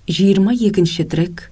22-ші трек.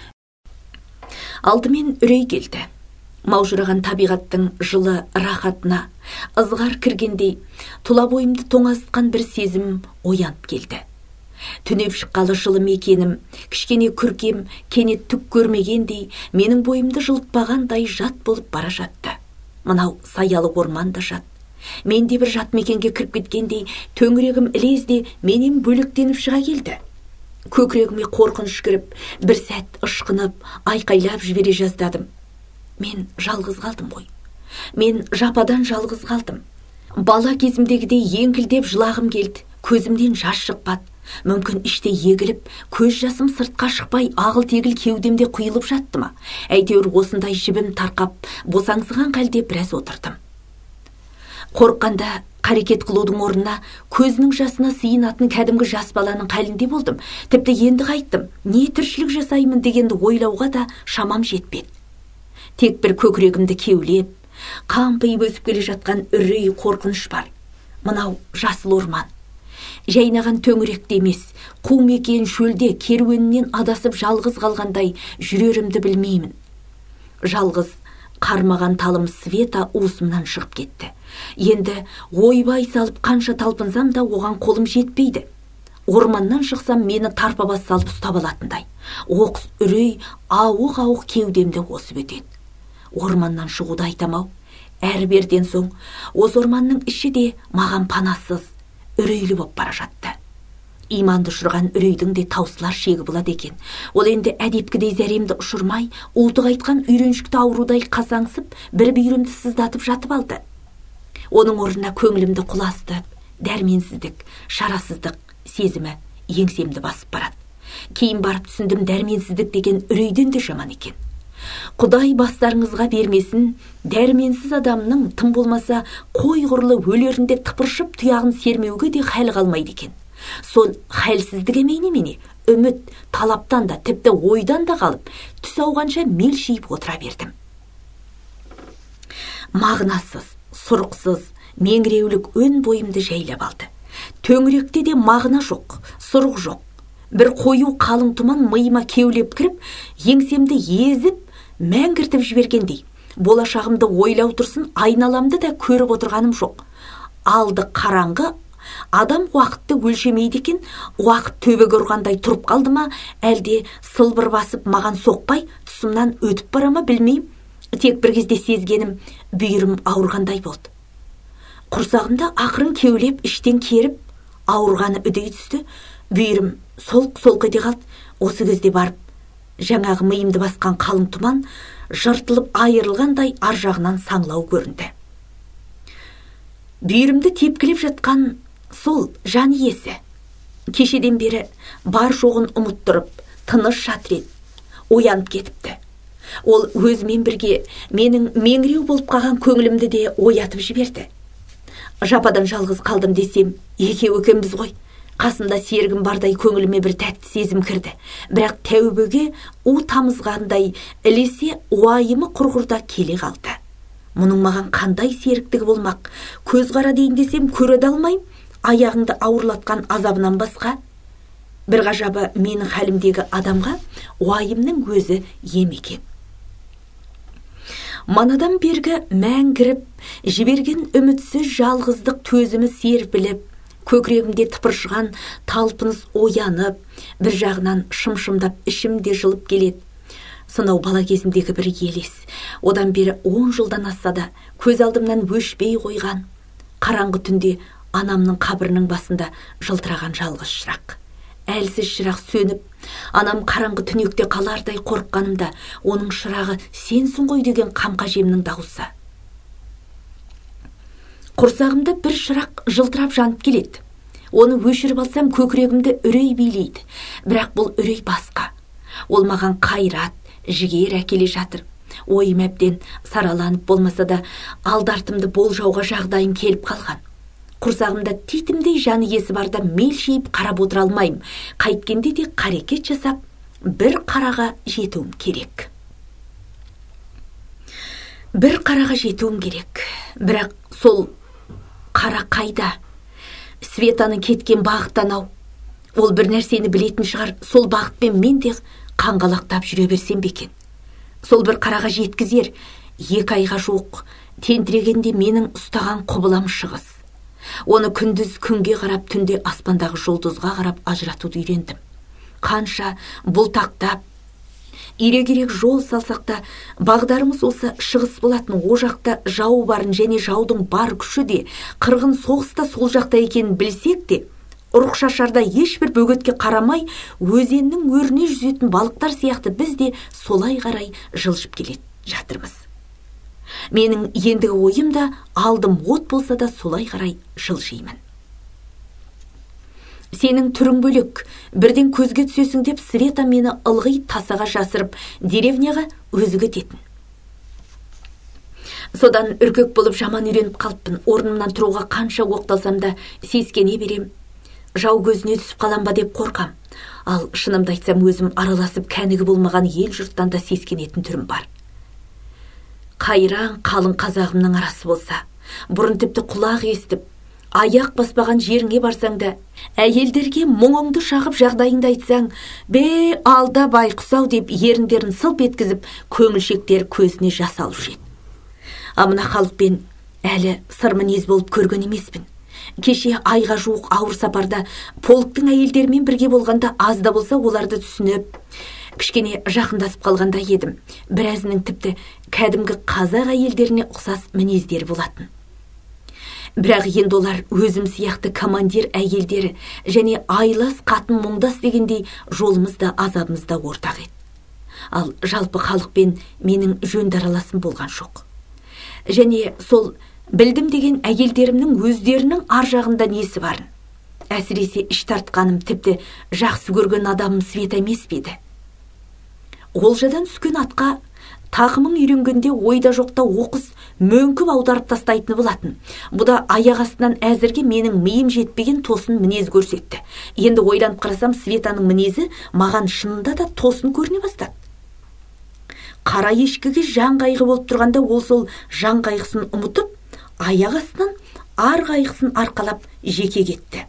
Алдымен үрей келді. Маужыраған табиғаттың жылы рахатына ызғар кіргендей, тұла бойымды тоңазытқан бір сезім оянып келді. Түнеп шыққалы жылы мекенім, кішкене күркем, кенет түк көрмегендей, менің бойымды жылытпағандай жат болып бара жатты. Мынау саялы орман да жат. Мен де бір жат мекенге кіріп кеткендей, төңірегім ілезде менен бөлектеніп шыға келді. Көкірегіме қорқыныш кіріп, бір сәт ышқынып, айқайлап жібере жаздадым. Мен жалғыз қалдым ғой. Мен жападан жалғыз қалдым. Бала кезімдегідей еңкілдеп жылағым келді. Көзімден жас шықпады. Мүмкін іште егіліп, көз жасым сыртқа шықпай, ағыл-тегіл кеудемде құйылып жатты ма? Әйтеуір осындай жібім тарқап, босаңсыған халде біраз отырдым. Қорыққанда қарекет қылудың орнына көзінің жасына сыйынатын кәдімгі жас баланың халінде болдым. Тіпті енді қайттым. Не тіршілік жасаймын дегенді ойлауға да шамам жетпеді. Тек бір көкірегімді кеулеп, қампиып өсіп келе жатқан үрей қорқыныш бар. Мынау жасыл орман. Жайнаған төңіректе емес, қу мекен шөлде керуенінен адасып жалғыз қалғандай жүрерімді білмеймін. Жалғыз қармаған талым Света уысымнан шығып кетті. Енді ойбай салып қанша талпынсам да оған қолым жетпейді. Орманнан шықсам мені тарпа бас салып ұстап алатындай. Оқыс үрей ауық-ауық кеудемді осып өтеді. Орманнан шығуды айтамау. Әрберден соң осы орманның іші де маған панасыз, үрейлі боп бара жатты. Иманды ұшырған үрейдің де таусылар шегі болады екен. Ол енді әдепкідей зәремді ұшырмай, ұлтық айтқан үйреншікті аурудай қасаңсып, бір бүйірімді сыздатып жатып алды. Оның орнына көңілімді құластып, дәрменсіздік, шарасыздық сезімі еңсемді басып барады. Кейін барып түсіндім, дәрменсіздік деген үрейден де жаман екен. Құдай бастарыңызға бермесін, дәрменсіз адамның тым болмаса қой құрлы өлерінде тыпыршып тұяғын сермеуге де хәл қалмайды екен. Сол хәлсіздік емей немене, үміт, талаптан да, тіпті ойдан да қалып, түс ауғанша мелшиіп отыра бердім. Мағынасыз, сұрықсыз, меңіреулік өн бойымды жайлап алды. Төңіректе де мағына жоқ, сұрық жоқ. Бір қою қалың тұман миыма кеулеп кіріп, еңсемді езіп, мәңгіртіп жібергендей. Болашағымды ойлау тұрсын, айналамды да көріп отырғаным жоқ. Алды қараңғы, адам уақытты өлшемейді екен, уақыт төбеге ұрғандай тұрып қалды ма, әлде сылбыр басып маған соқпай, тұсымнан өтіп бара ма білмеймін. Тек бір кезде сезгенім, бүйірім ауырғандай болды. Құрсағымда ақырын кеулеп, іштен керіп, ауырғаны үдей түсті. Бүйірім солқ-солқ ете қалды. Осы кезде барып, жаңағы миымды басқан қалың тұман жыртылып айырылғандай ар жағынан саңлау көрінді. Бүйірімді тепкілеп жатқан сол жан иесі. Кешеден бері бар жоғын ұмыттырып, тыныш жатыр еді. Оянып кетіпті. Ол өзімен бірге менің меңіреу болып қалған көңілімді де оятып жіберді. Жападан жалғыз қалдым десем, екеу екенбіз ғой. Қасымда серігім бардай көңіліме бір тәтті сезім кірді. Бірақ тәубеге у тамызғандай ілесе уайымы құрғырда келе қалды. Мұның маған қандай серіктігі болмақ? Көз қара дейін десем көре алмайым, аяғыңды ауырлатқан азабынан басқа. Бір ғажабы менің хәлімдегі адамға уайымның өзі ем екен. Манадан бергі мәңгіріп, жіберген үмітсіз жалғыздық төзімі серпіліп, көкірегімде тыпыршыған талпыныс оянып, бір жағынан шымшымдап ішімде жылып келеді. Сонау бала кезімдегі бір елес, одан бері 10 жылдан асса да көз алдымнан өшпей қойған. Қараңғы түнде анамның қабірінің басында жылтыраған жалғыз шырақ. Әлсіз шырақ сөніп, анам қараңғы түнекте қалардай қорыққанымда, оның шырағы сенсің ғой деген қамқа жемнің дауысы. Құрсағымда бір шырақ жылтырап жанып келеді. Оны өшіріп алсам, көкірегімді үрей билейді. Бірақ бұл үрей басқа. Ол маған қайрат, жігер әкеле жатыр. Ойым әбден сараланып болмаса да, алдартымды болжауға жағдайым келіп қалған. Құрсағымда титімдей жаны есі барда мелшиіп қарап отыра алмайым. Қайткенде де қарекет жасап, бір қараға жетуім керек. Бірақ сол қара қайда? Светаның кеткен бағыттан ау. Ол бір нәрсені білетін шығар, сол бағытпен мен де қаңғалақтап жүре берсем бе екен. Сол бір қараға жеткізер, 2 айға жуық тентірегенде менің ұстаған құбылам шығыс. Оны күндіз күнге қарап, түнде аспандағы жұлдызға қарап ажыратуды үйрендім. Қанша бұлтақтап, ирек-ирек жол салсақ та, бағдарымыз осы шығыс болатын. О жақта жау барын және жаудың бар күші де, қырғын соғыста сол жақта екенін білсек те, ұрық шашарда ешбір бөгетке қарамай, өзеннің өріне жүзетін балықтар сияқты біз де солай қарай жылжып келе жатырмыз. Менің ендігі ойым да, алдым от болса да солай қарай жылжимын. Сенің түрің бөлек, бірден көзге түсесің деп Света мені ылғи тасаға жасырып, деревняға өзі кететін. Содан үркек болып жаман үйреніп қалыппын. Орнымнан тұруға қанша оқталсам да сескене берем. Жау көзіне түсіп қалам ба деп қорқам. Ал шынымды айтсам, өзім араласып кәнігі болмаған ел жұрттан да сескенетін түрім бар. Қайран қалың қазағымның арасы болса, бұрын тіпті құлақ естіп, аяқ баспаған жеріңе барсаң да, әйелдерге мұңыңды шағып жағдайыңды айтсаң, бе алда байқұсау деп еріндерін сылп еткізіп, көңілшектер көзіне жас алушы еді. Амына халықпен әлі сыр мінез болып көрген емеспін. Кеше айға жуық ауыр сапарда полктың әйелдерімен бірге болғанда, аз да болса оларды түсініп, кішкене жақындасып қалғанда едім. Біразының тіпті кәдімгі қазақ әйелдеріне ұқсас мінездері болатын. Бірақ енді олар өзім сияқты командир әйелдері және айлас қатын мұңдас дегендей жолымызда азабымызда ортақ еді. Ал жалпы халықпен менің жөнді араласым болған жоқ. Және сол білдім деген әйелдерімнің өздерінің ар жағында несі барын. Әсіресе іш тартқаным, тіпті жақсы көрген адамым Света емес пе еді. Олжадан түскен атқа тақымың үйренгенде ойда жоқта оқыс мөңкіп аударып тастайтыны болатын. Бұ да аяқ астынан әзірге менің миым жетпеген тосын мінез көрсетті. Енді ойланып қарасам, Светаның мінезі маған шынында да тосын көріне бастады. Қара ешкіге жан қайғы болып тұрғанда, ол сол жан қайғысын ұмытып, аяқ астынан ар қайғысын арқалап жеке кетті.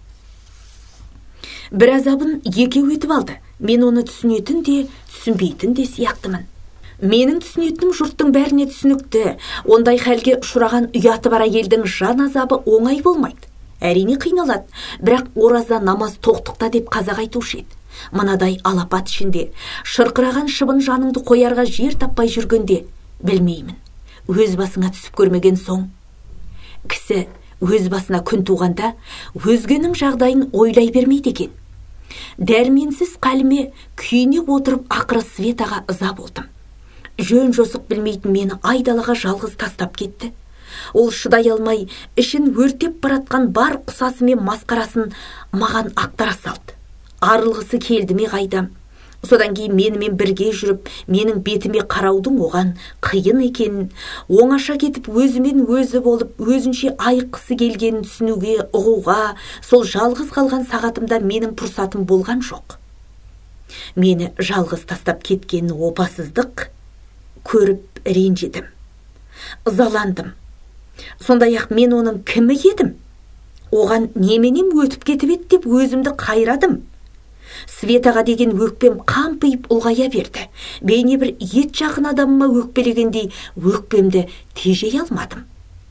Бір азабын екеу етіп алды. Мен оны түсінетін де, түсінбейтін де сияқтымын. Менің түсінетінім жұрттың бәріне түсінікті. Ондай хәлге ұшыраған ұяты бар әйелдің жан азабы оңай болмайды. Әрине қиналады, бірақ ораза намаз тоқтықта деп қазақ айтушы еді. Мынадай алапат ішінде, шырқыраған шыбын жаныңды қоярға жер таппай жүргенде, білмеймін, өз басыңа түсіп көрмеген соң. Кісі өз басына күн туғанда, өзгенің жағдайын ойлай бермейді екен. Дәрменсіз қаліме күйіне отырып, ақыры Светаға ыза болдым. Жөн жосық білмейтін мені айдалаға жалғыз тастап кетті. Ол шыдай алмай, ішін өртеп баратқан бар құсасы мен масқарасын маған ақтара салды. Арылғысы келді ме қайдам. Содан кейін менімен бірге жүріп, менің бетіме қараудың оған қиын екенін, оңаша кетіп өзімен өзі болып, өзінше айыққысы келгенін түсінуге, ұғуға, сол жалғыз қалған сағатымда менің пұрсатым болған жоқ. Мені жалғыз тастап кеткен опасыздық көріп ренжідім, ызаландым. Сондай-ақ мен оның кімі едім? Оған неменем өтіп кетіп еді деп өзімді қайрадым. Светаға деген өкпем қампиып ұлғая берді. Бейне бір ет жақын адамыма өкпелегендей өкпемді тежей алмадым.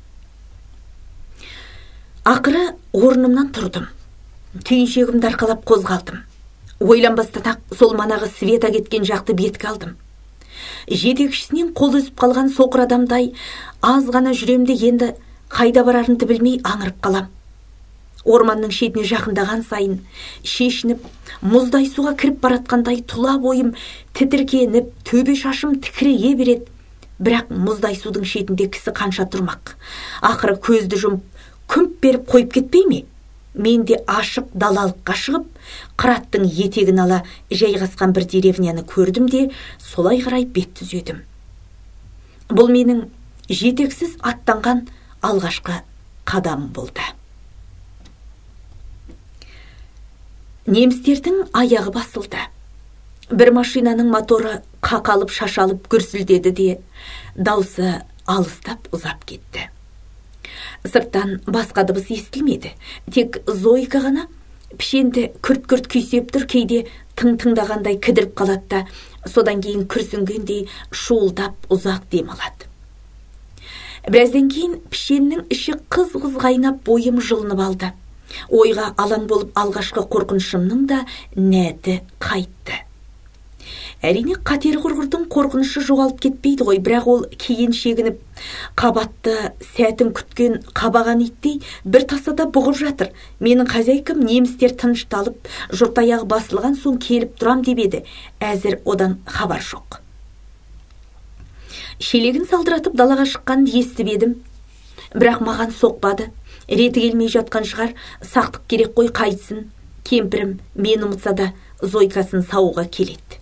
Ақыры орнымнан тұрдым. Түйіншегімді арқалап қозғалдым. Ойланбастан-ақ сол манағы Света кеткен жақты бетке алдым. Жетекшісінен қол үзіп қалған соқыр адамдай аз ғана жүремде, енді қайда барарымды білмей аңырып қалам. Орманның шетіне жақындаған сайын шешініп, мұздай суға кіріп баратқандай тұла бойым тітіркеніп, төбе шашым тікірейе береді. Бірақ мұздай судың шетінде кісі қанша тұрмақ? Ақыры көзді жұмып, күмп беріп қойып кетпей ме? Мен де ашық далалыққа шығып, қыраттың етегін ала жайғасқан бір деревняны көрдім де, солай қарай бет түзедім. Бұл менің жетексіз аттанған алғашқы қадамым болды. Немістердің аяғы басылды. Бір машинаның моторы қақалып шашалып гүрсілдеді де, даусы алыстап ұзап кетті. Сырттан басқа дыбыс естілмеді. Тек Зойка ғана Пішенді күрт-күрт күйсеп тұр, кейде тың-тыңдағандай кідіріп қалады да, содан кейін күрсінгендей шуылдап ұзақ дем алады. Біраздан кейін пішеннің іші қыз-қыз қайнап, бойым жылынып алды. Ойға алаң болып алғашқы қорқынышымның да нәті қайтты. Әрине, қатер құрғырдың қорқынышы жоғалып кетпейді ғой, бірақ ол кейін шегініп, қабатты сәтін күткен қабаған иттей бір тасада бұғып жатыр. Менің хозяйкам немістер тынышталып, жұрт аяғы басылған соң келіп тұрам деп еді. Әзір одан хабар жоқ. Шелегін салдыратып далаға шыққанын естіп едім, бірақ маған соқпады. Реті келмей жатқан шығар, сақтық керек қой, қайтсын. Кемпірім мен ұмытса да Зойкасын сауға келеді.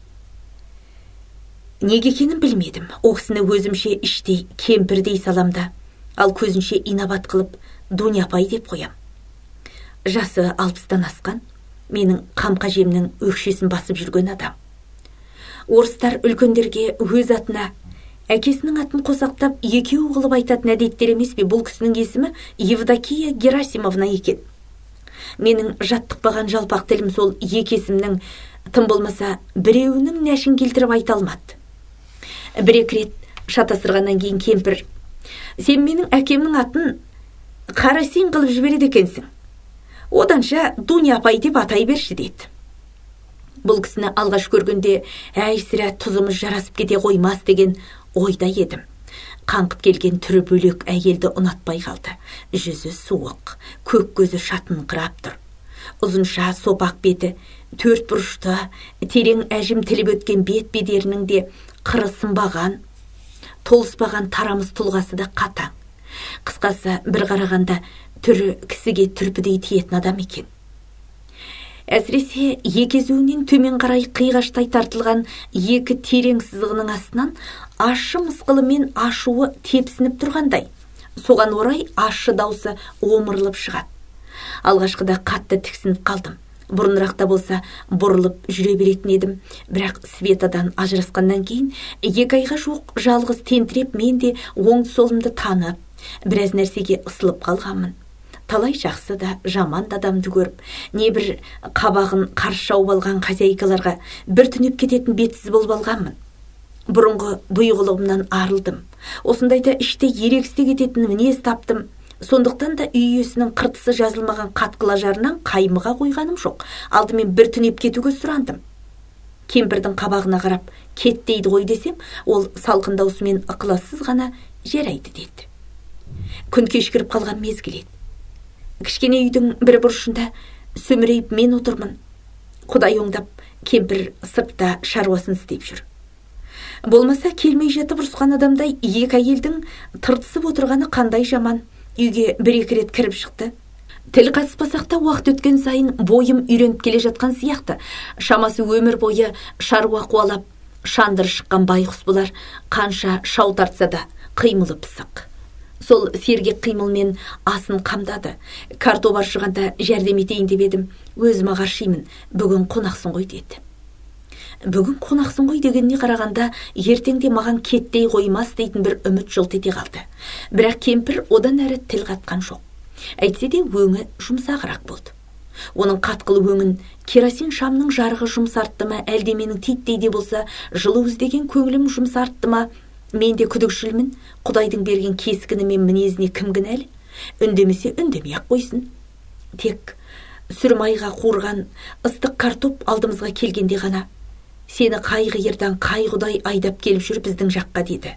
Неге екенін білмедім. О кісіні өзімше іштей кемпірдей саламда, ал көзінше инабат қылып Дуня апай деп қоям. Жасы 60-тан асқан, менің қамқа жемнің өкшесін басып жүрген адам. Орыстар үлкендерге өз атына әкесінің атын қосақтап екеу қылып айтатын әдеттер емес пе? Бұл кісінің есімі Евдокия Герасимовна екен. Менің жаттықпаған жалпақ тілім сол екі есімнің тым болмаса біреуінің нәшін келтіріп айта алмады. Бір-екі рет шатастырғаннан кейін кемпір: сен менің әкемнің атын Қарасен қылып жібереді екенсің. Оданша Дуня апай деп атай берші деді. Бұл кісіні алғаш көргенде әй сірә тұзымыз жарасып кете қоймас деген ойда едім. Қаңқып келген түрі бөлек әйелді ұнатпай қалды. Жүзі суық, көк көзі шатынқырап тұр. Ұзынша сопақ беті, төрт бұрышты, терең әжім тіліп өткен бет бедерінің де қыры сынбаған, толыспаған тарамыс тұлғасы да қатаң. Қысқасы, бір қарағанда түрі кісіге түрпідей тиетін адам екен. Әсіресе екезуінен төмен қарай қиғаштай тартылған екі терең сызығының астынан ащы мысқылы мен ашуы тепсініп тұрғандай. Соған орай ащы даусы омырылып шығады. Алғашқыда қатты тіксініп қалдым. Бұрынырақта болса бұрылып жүре беретін едім, бірақ Светадан ажырасқаннан кейін 2 айға жуық жалғыз тентіреп, мен де оң-солымды танып, біраз нәрсеге ысылып қалғанмын. Талай жақсы да жаман да адамды көріп, не бір қабағын қарс жауып алған хозяйкаларға бір түнеп кететін бетсіз болып алғанмын. Бұрынғы бұйығылығымнан арылдым. Осындайда іште ерегісте кететін мінез таптым. Сондықтан да үй иесінің қыртысы жазылмаған қатқыл ажарынан қаймыға қойғаным жоқ. Алдымен бір түнеп кетуге сұрандым. Кемпірдің қабағына қарап, кет дейді ғой десем, ол салқын даусымен ықылассыз ғана жарайды деді. Күн кешкіріп қалған мезгіл еді. Кішкене үйдің бір бұрышында сөмірейіп мен отырмын. Құдай оңдап, кемпір сыртта шаруасын істеп жүр. Болмаса келмей жатып ұрысқан адамдай екі әйелдің тыртысып отырғаны қандай жаман. Үйге бір-екі рет кіріп шықты. Тіл қатыспасақ та уақыт өткен сайын бойым үйреніп келе жатқан сияқты. Шамасы өмір бойы шаруа қуалап, шандыр шыққан байқұс бұлар қанша шау тартса да қимылы пысық. Сол сергек қимылмен асын қамдады. Картобар аршығанда жәрдем етейін деп едім. Өзім ағаршимын, бүгін қонақсың ғой деді. Бүгін қонақсың ғой дегеніне қарағанда ертеңде маған кеттей қоймас дейтін бір үміт жылт ете қалды. Бірақ кемпір одан әрі тіл қатқан жоқ. Әйтсе де өңі жұмсағырақ болды. Оның қатқыл өңін керосин шамның жарығы жұмсартты ма, әлде менің титтей де болса жылу іздеген көңілім жұмсартты ма? Мен де күдікшілмін. Құдайдың берген кескіні мен мінезіне кім кінәлі? Үндемесе үндемей-ақ қойсын. Тек сүрмайға қуырған ыстық картоп алдымызға келгенде ғана: сені қай қиырдан қай құдай айдап келіп жүр біздің жаққа деді.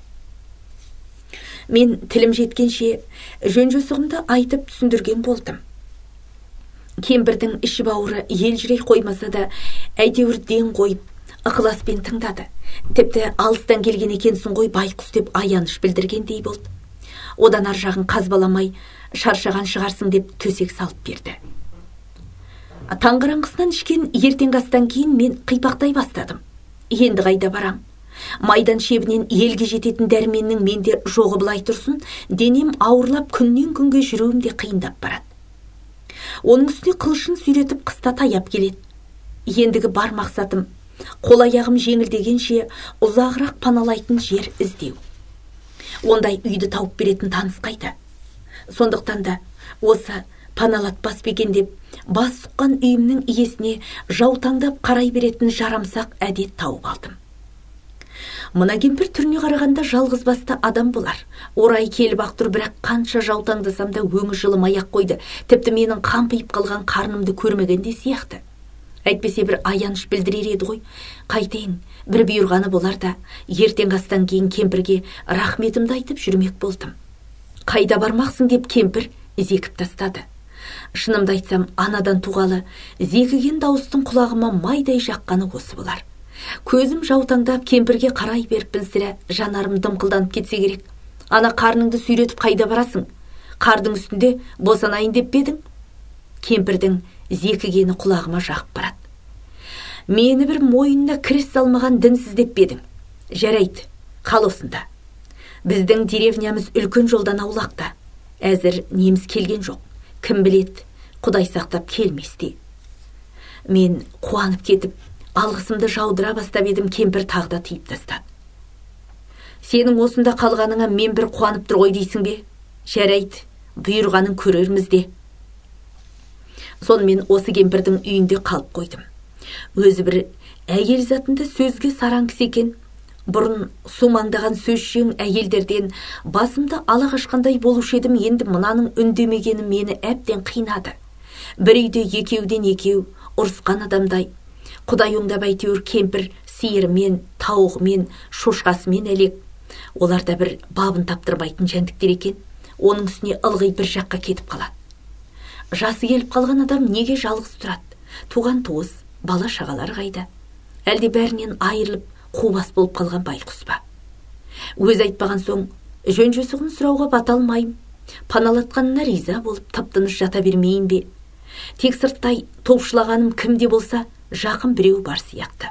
Мен тілім жеткенше жөн-жосығымды айтып түсіндірген болдым. Кемпірдің іші бауыры елжірей қоймаса да әйтеуір ден қойып ықыласпен тыңдады. Тіпті алыстан келген екенсің ғой байқұс деп аяныш білдіргендей болды. Одан ар жағын қазбаламай шаршаған шығарсың деп төсек салып берді. Таңғараңғысынан ішкен ертеңгі астан кейін мен қипақтай бастадым. Енді қайда барам? Майдан шебінен елге жететін дәрменнің менде жоғы былай тұрсын, денем ауырлап күннен күнге жүруім де қиындап барады. Оның үстіне қылышын сүйретіп қыста таяп келеді. Ендігі бар мақсатым қол аяғым жеңілдегенше ұзағырақ паналайтын жер іздеу. Ондай үйді тауып беретін таныс қайда? Сондықтан да осы паналатпас бекен деп бас сұққан үйімнің иесіне жаутаңдап қарай беретін жарамсақ әдет тауып алдым. Мына кемпір түріне қарағанда жалғыз басты адам болар. Орай келіп ақ тұр, бірақ қанша жаутаңдасам да өңі жылымай-ақ қойды. Тіпті менің қампиып қалған қарнымды көрмегенде сияқты. Әйтпесе бір аяныш білдірер еді ғой. Қайтейін, бір бұйырғаны болар да, ертең астан кейін кемпірге рахметімді айтып жүрмек болдым. Қайда бармақсың деп кемпір зекіп тастады. Шынымды айтсам, анадан туғалы зекіген дауыстың құлағыма майдай жаққаны осы болар. Көзім жаутаңдап кемпірге қарай беріп сірә жанарым дымқылданып кетсе керек. Ана қарныңды сүйретіп қайда барасың? Қардың үстінде босанайын деп бедің? Кемпірдің зекігені құлағыма жақып барады. Мені бір мойнына кіріс салмаған дінсіз деп бедің? Жарайды, қал осында. Біздің деревнямыз үлкен жолдан аулақта. Әзір неміз келген жоқ. Кім білет, Құдай сақтап келместе. Мен қуанып кетіп, алғысымды жаудыра бастап едім, кемпір тағда тиіп тастады. Сенің осында қалғаныңа мен бір қуанып тұр ғой дейсің бе? Жарайды, бұйырғанын көрерміз де. Сонымен осы кемпірдің үйінде қалып қойдым. Өзі бір әйел затында сөзге сараң кісі екен. Бұрын сумаңдаған сөзшең әйелдерден басымды ала қашқандай болушы едім, енді мынаның үндемегені мені әбден қинады. Бір үйде екеуден екеу ұрысқан адамдай. Құдай оңдап әйтеуір кемпір сиырымен, тауығымен, шошқасымен әлек. Олар да бір бабын таптырмайтын жәндіктер екен. Оның үстіне ылғи бір жаққа кетіп қалады. Жасы келіп қалған адам неге жалғыз тұрады? Туған туыс, бала шағалар қайда? Әлде бәрінен айырылып қубас болып қалған байқұс па? Өз айтпаған соң, жөн-жосығын сұрауға бата алмайым. Паналатқанына риза болып, тып-тыныш жата бермейін бе? Тек сырттай топшылағаным кімде болса, жақын біреу бар сияқты.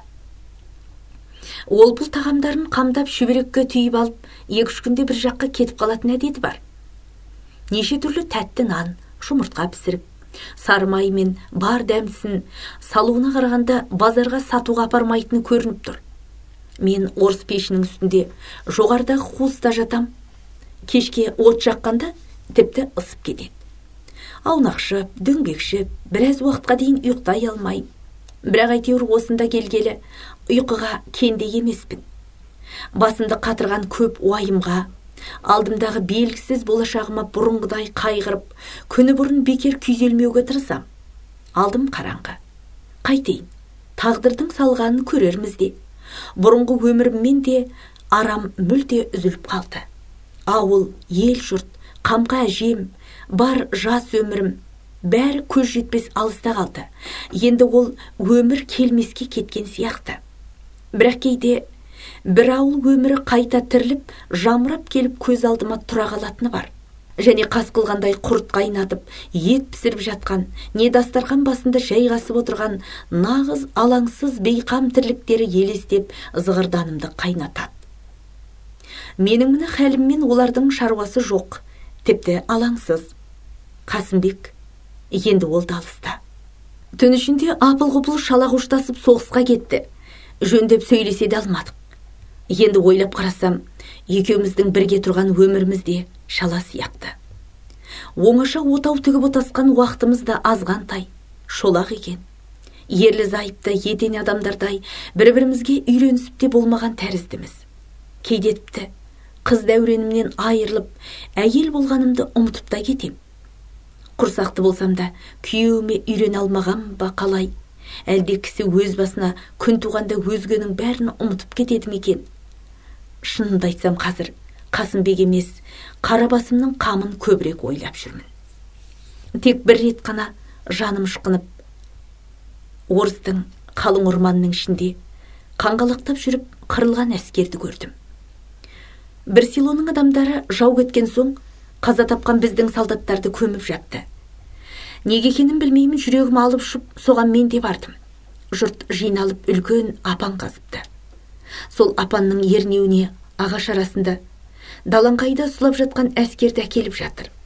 Ол бұл тағамдарын қамдап шүберекке түйіп алып, 2-3 күнде бір жаққа кетіп қалатын әдеті бар. Неше түрлі тәтті нан, жұмыртқа пісіріп, сары май мен бар дәмсін салуына қарағанда базарға сатуға апармайтыны көрініп тұр. Мен орыс пешінің үстінде жоғардағы қуыста жатам. Кешке от жаққанда тіпті ысып кетеді. Аунақшып, дөңбекшіп, біраз уақытқа дейін ұйықтай алмайым. Бірақ әйтеуір осында келгелі ұйқыға кенде емеспін. Басымды қатырған көп уайымға, алдымдағы белгісіз болашағыма бұрынғыдай қайғырып, күні бұрын бекер күйзелмеуге тырысам. Алдым қараңғы. Қайтейін, тағдырдың салғанын көрерміз де. Бұрынғы өміріммен де арам мүлде үзіліп қалды. Ауыл, ел жұрт, қамқа әжем, бар жас өмірім, бәрі көз жетпес алыста қалды. Енді ол өмір келмеске кеткен сияқты. Бірақ кейде бір ауыл өмірі қайта тіріліп, жамырап келіп көз алдыма тұра қалатыны бар. Және қас қылғандай құрт қайнатып, ет пісіріп жатқан, не дастархан басында жайғасып отырған нағыз алаңсыз бейқам тірліктері елестеп зығырданымды қайнатады. Менің мына хәліммен олардың шаруасы жоқ, тіпті алаңсыз. Қасымбек, енді ол алыста. Түн ішінде апыл-ғұпыл шала қоштасып соғысқа кетті. Жөндеп сөйлесе де алмадық. Енді ойлап қарасам, екеуміздің бірге тұрған өмірімізде шала сияқты. Оңаша отау тігіп отасқан уақытымыз да азғантай, шолақ екен. Ерлі зайыпты етен адамдардай бір-бірімізге үйренісіп те болмаған тәріздіміз. Кейде тіпті қыз дәуренімнен айырылып, әйел болғанымды ұмытып та кетем. Құрсақты болсам да күйеуіме үйрен алмаған ба қалай? Әлде кісі өз басына күн туғанда өзгенің бәрін ұмытып кетеді ме екен? Шынымды айтсам, қазір Қасымбек емес, Қарабасымның қамын көбірек ойлап жүрмін. Тек бір рет қана жаным шықынып, орыстың қалың орманның ішінде қаңғалақтап жүріп қырылған әскерді көрдім. Бір селоның адамдары жау кеткен соң қаза тапқан біздің солдаттарды көміп жатты. Неге екенін білмеймін, жүрегім алып ұшып, соған мен де бардым. Жұрт жиналып үлкен апан қазыпты. Сол апанның ернеуіне ағаш арасында далаңқайда сұлап жатқан әскерді әкеліп жатыр.